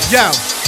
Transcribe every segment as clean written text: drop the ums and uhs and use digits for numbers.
Yo,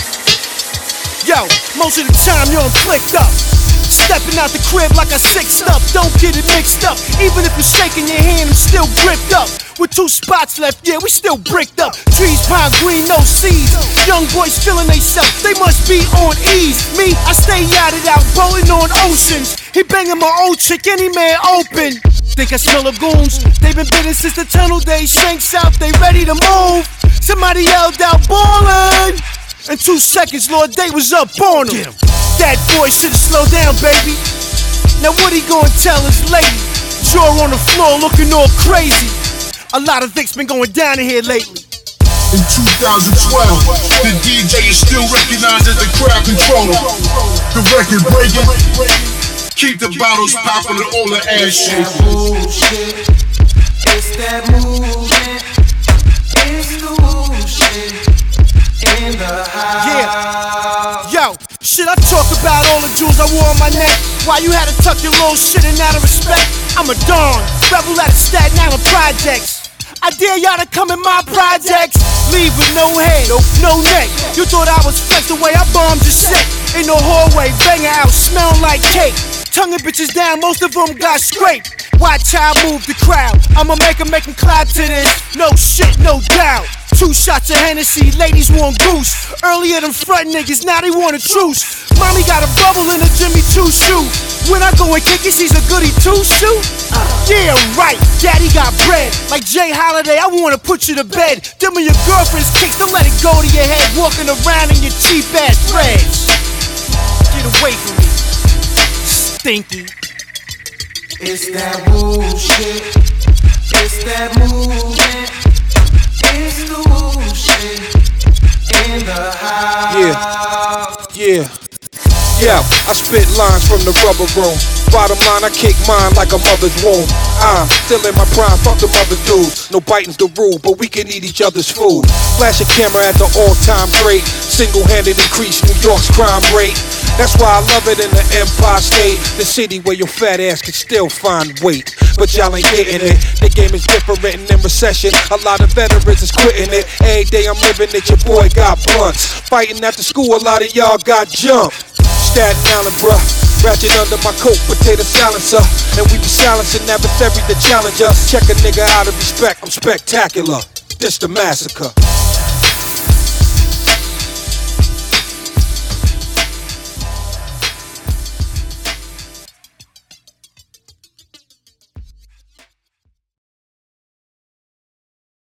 most of the time you're flicked up. Stepping out the crib like I sixed up. Don't get it mixed up. Even if you're shaking your hand, I'm still gripped up. With 2 spots left, yeah, we still bricked up. Trees, pine green, no seeds. Young boys feeling they self, they must be on ease. Me, I stay yachted out, rolling on oceans. He banging my old chick, any man open. Think I smell lagoons? They been bidding since the tunnel days. Shanks out, they ready to move. Somebody yelled out, ballin'. In 2 seconds, Lord Day was up on him. That boy should've slowed down, baby. Now what he gonna tell his lady? Jaw on the floor looking all crazy. A lot of things been going down in here lately. In 2012, the DJ is still recognized as the crowd controller. The record breaking, keep the bottles popping and all the ass shaking. It's that movement, it's the shit in the house. Yeah, yo, shit, I talk about all the jewels I wore on my neck. Why you had to tuck your little shit in out of respect? I'm a Don, rebel out of Staten Island projects. I dare y'all to come in my projects. Leave with no head, no neck. You thought I was flex the way I bombed your set. In the hallway, banging out, smelling like cake. Tonguing bitches down, most of them got scraped. Watch how I move the crowd. I'ma make 'em clap to this. No shit, no doubt. 2 shots of Hennessy, ladies want goose. Earlier them front niggas, now they want a truce. Mommy got a bubble in a Jimmy Choo shoe. When I go and kick it, she's a goody two-shoe. Yeah, right, daddy got bread. Like Jay Holiday, I wanna put you to bed. Them are your girlfriend's kicks, don't let it go to your head. Walking around in your cheap ass threads. Get away from me, stinky. It's that bullshit, it's that movement, it's the shit in the house. Yeah, I spit lines from the rubber room. Bottom line, I kick mine like a mother's womb. I'm still in my prime, fuck them other dudes. No biting's the rule, but we can eat each other's food. Flash a camera at the all-time great. Single-handed increase New York's crime rate. That's why I love it in the Empire State, the city where your fat ass can still find weight. But y'all ain't getting it. The game is different and in recession. A lot of veterans is quitting it. Every day I'm living it, your boy got blunts. Fighting after school, a lot of y'all got jumped. Staten Island, bruh. Ratchet under my coat, potato silencer. And we be silencing adversary the challenger. Check a nigga out of respect, I'm spectacular. This the massacre.